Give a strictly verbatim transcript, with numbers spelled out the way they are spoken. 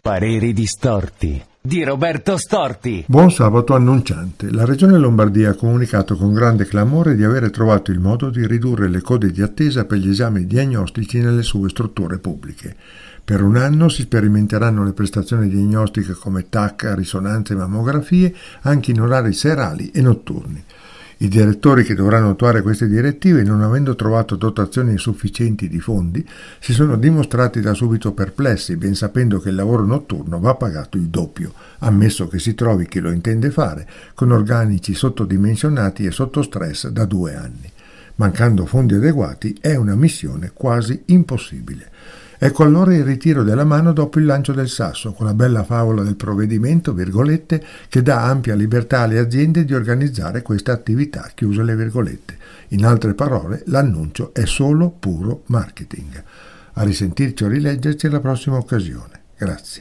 Pareri distorti di Roberto Storti. Buon sabato annunciante. La Regione Lombardia ha comunicato con grande clamore di avere trovato il modo di ridurre le code di attesa per gli esami diagnostici nelle sue strutture pubbliche. Per un anno si sperimenteranno le prestazioni diagnostiche come T A C, risonanze e mammografie anche in orari serali e notturni. I direttori che dovranno attuare queste direttive, non avendo trovato dotazioni sufficienti di fondi, si sono dimostrati da subito perplessi, ben sapendo che il lavoro notturno va pagato il doppio, ammesso che si trovi chi lo intende fare, con organici sottodimensionati e sotto stress da due anni. Mancando fondi adeguati è una missione quasi impossibile. Ecco allora il ritiro della mano dopo il lancio del sasso, con la bella favola del provvedimento, virgolette, che dà ampia libertà alle aziende di organizzare questa attività, chiuse le virgolette. In altre parole, l'annuncio è solo puro marketing. A risentirci o rileggerci alla prossima occasione. Grazie.